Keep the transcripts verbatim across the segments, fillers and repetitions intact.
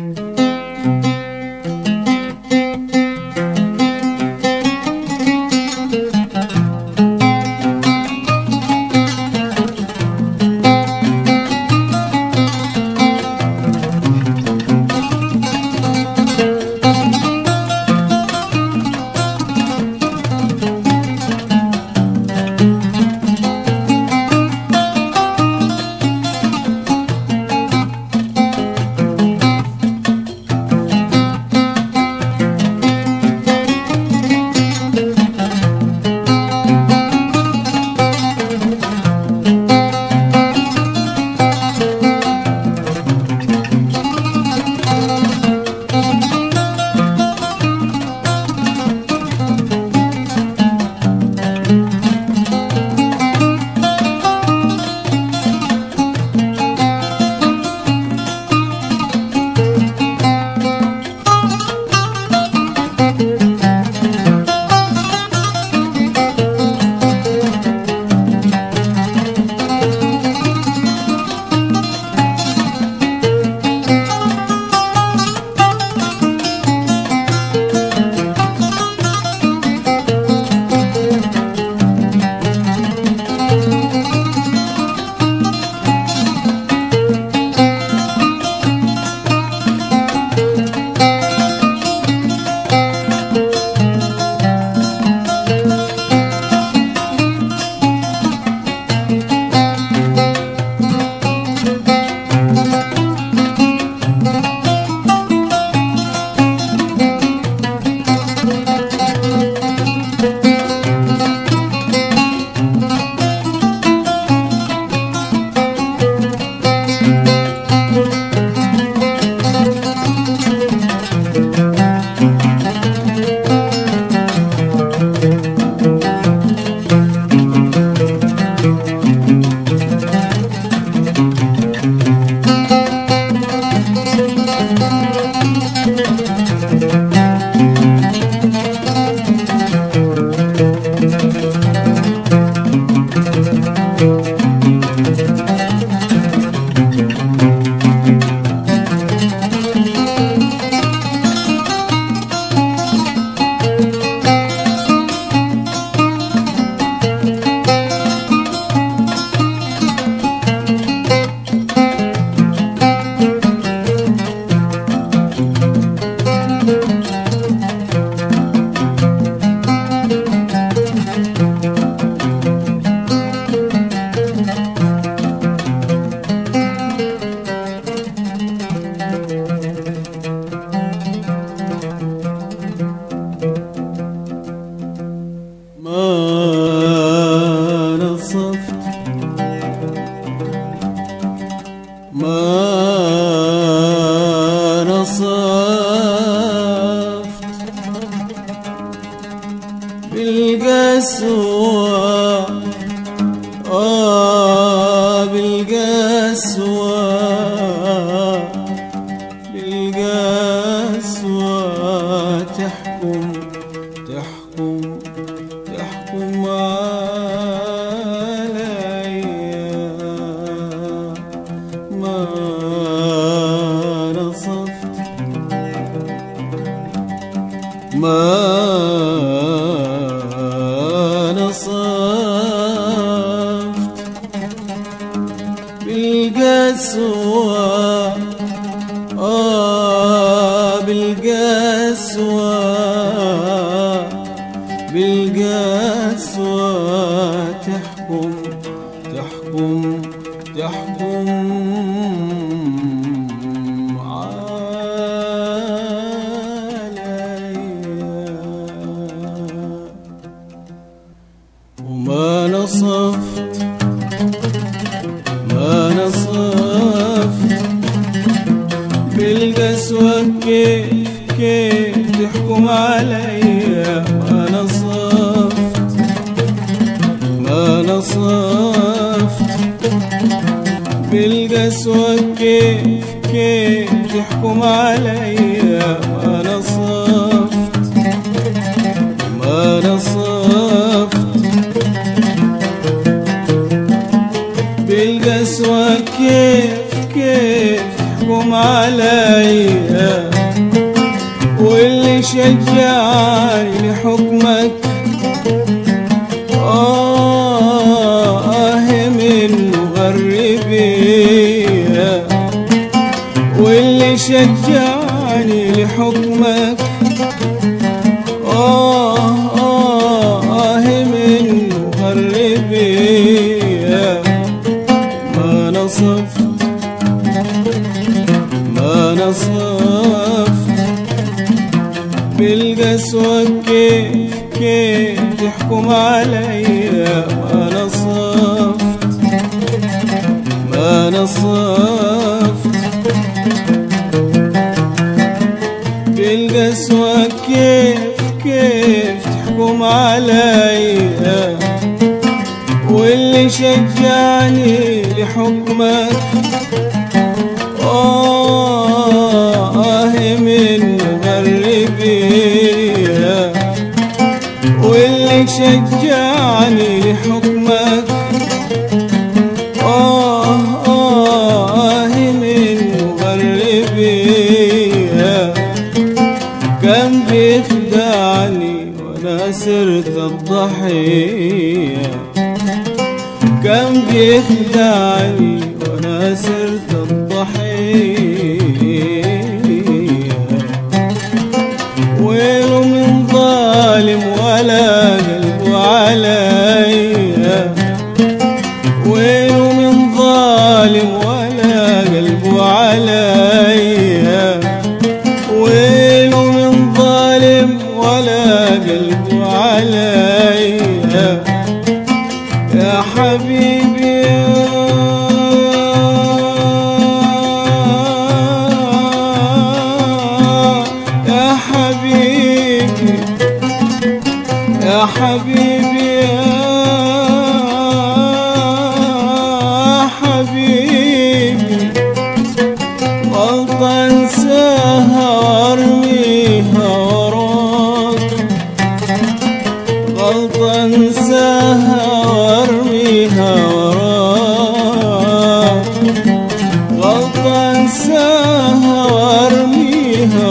بالقسوة آه بالقسوة بالقسوة تحكم تحكم تحكم عليا ما نصفت ما نصفت بالقسوة آه بالقسوة بالقسوة تحكم تحكم تحكم وما نصفت ما نصفت بالقسوة كيف كيف تحكم عليا ما نصفت ما نصفت بالقسوة كيف كيف تحكم عليا ما نصفت ما نصفت بالقسوة كيف كيف تحكم عليا واللي شجعني لحكمك آه آه آه من مغربية. ما نصفت ما نصفت بالقسوة، كيف كيف تحكم عليا. ما نصفت ما نصفت بالقسوة، كيف كيف تحكم عليا. واللي شجعني لحكمك آه من مغربية. واللي شجعني لحكمك آه آه من مغربية. كان بيخدعني وانا صرت الضحية. كان بيخدعني وانا صرت الضحية. ويله من ظالم ولا قلبه عليا. ويله من ظالم ولا قلبه عليا. ويله من ظالم ولا قلبه عليا. يا حبيبي يا حبيبي يا حبيبي يا حبيبي. غلطة انساها وارميها وراك. غلطة انساها وارميها وراك. غلطة انساها وارميها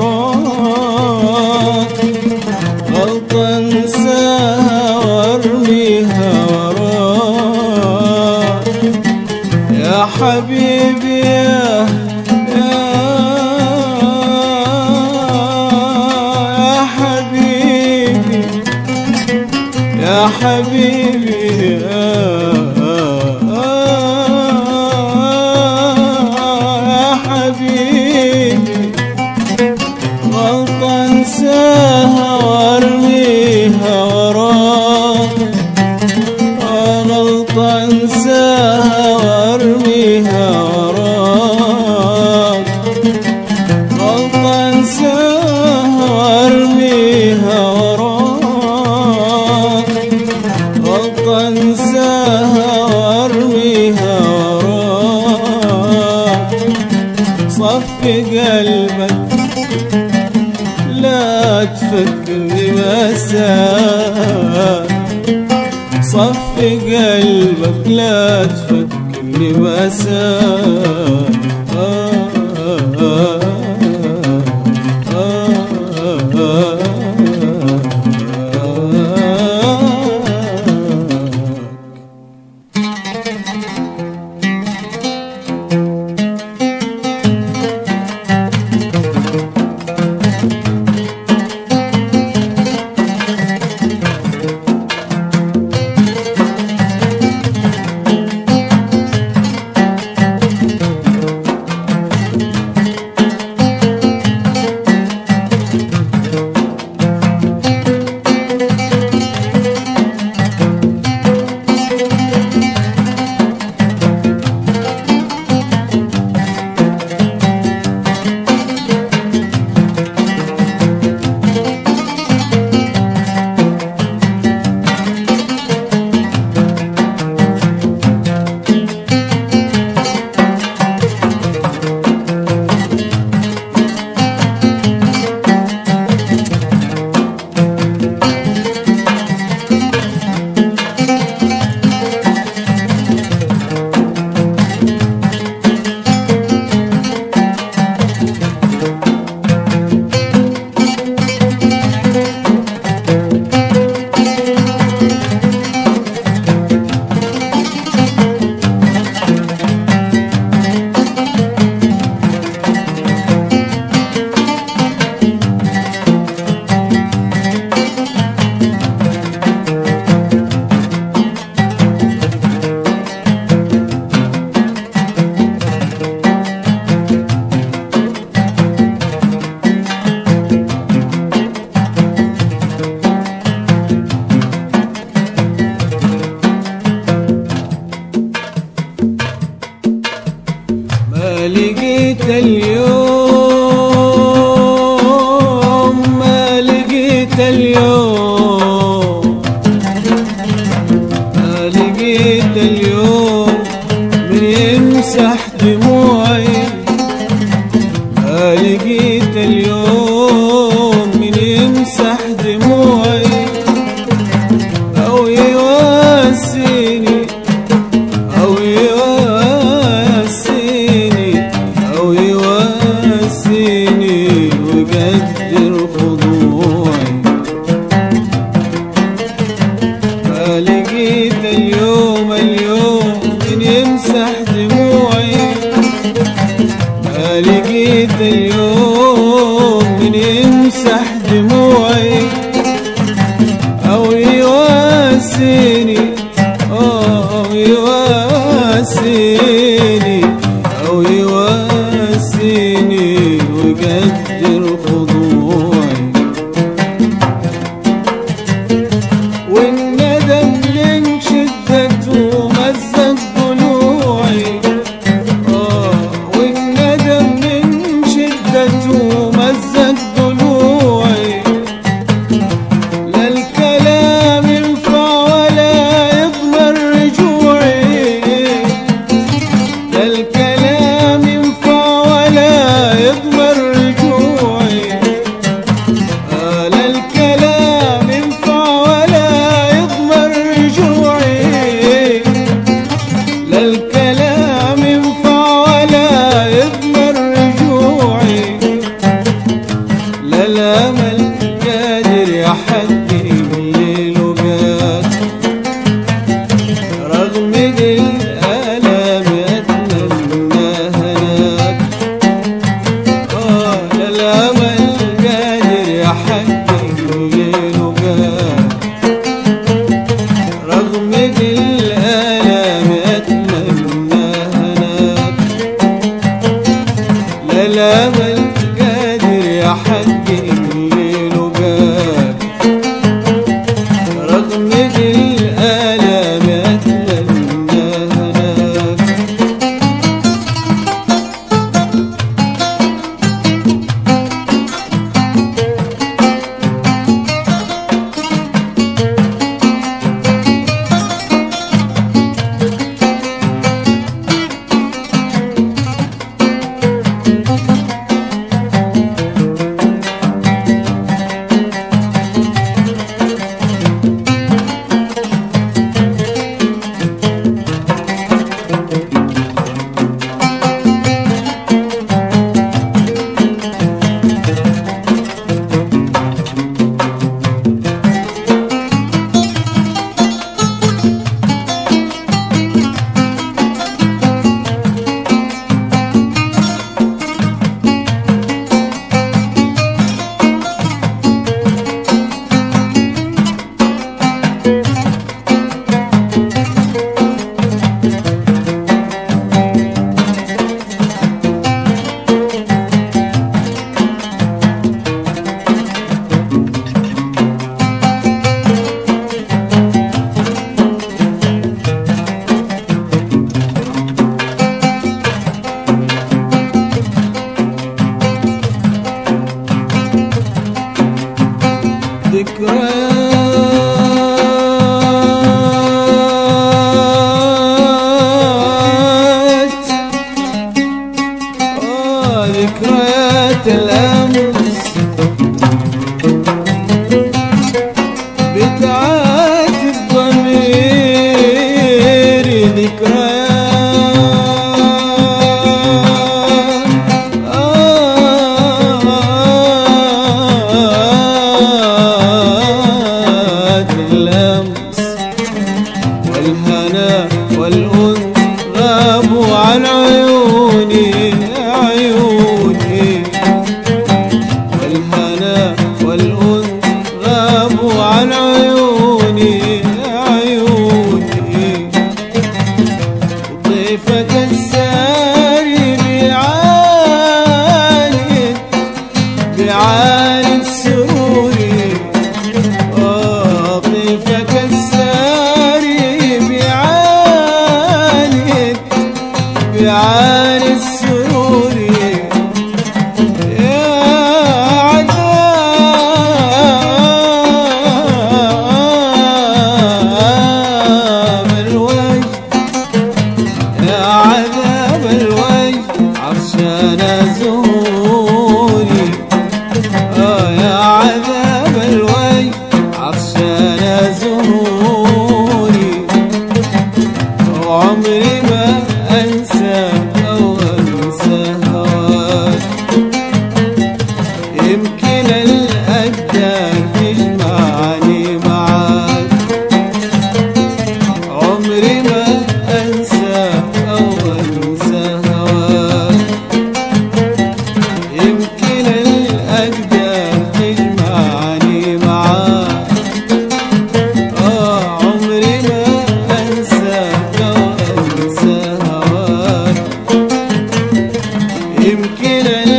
وراك. غلطة انساها وارميها وراك. يا حبيبي يا يا حبيبي يا حبيبي يا حبيبي. غلطة انساها وارميها وراك. غلطة انساها وارميها وراك. غلطة انساها وارميها وراك. غلطة انساها وارميها وراك. صفي قلبك لا تفكرني بأساك. صفي قلبك لا تفكرني بأساك. آه آه آه آه لقيت اليوم ما لقيت اليوم ما لقيت اليوم من يمسح دموعي ما لقيت اليوم من يمسح دموعي أو يواسيني أو يواسيني أو يواسيني ويقدر خضوعي ما لقيت اليوم اليوم من يمسح دموعي ما لقيت اليوم من يمسح دموعي أو يواسيني أو يواسيني أو يواسيني ويقدر خضوعي والندم من شدته مزق ضلوعي والندم من شدته مزق ضلوعي لا الكلام ينفع ولا يضمن رجوعي لا الكلام ينفع ولا يضمن رجوعي لا الكلام ينفع ولا يضمن رجوعي لا الكلام ينفع ولا يضمن رجوعي لا الأمل قادر يحقق الليل وقات رغم ذي الآلام أتمنى هناك لا الأمل قادر يحقق الليل وقات رغم ذي الآلام أتمنى هناك لا الأمل قادر يحقق الليل وقات رغم ذي الآلام أتمنى هناك ذكريات آه ذكريات الأمس بتاعت الضمير ذكريات آه الأمس والهنا والأنس غابوا عن عيوني عيوني زهوري. آه يا عذاب الوي عطشان زهوري، وعمري ما أنسى أو أنسى هواك. يمكن الأقدار تجمعني معاك، عمري ما أنسى أو أنسى هواك. يمكن الأقدار تجمعني معاك، آه عمري ما أنسى أو أنسى هواك. يمكن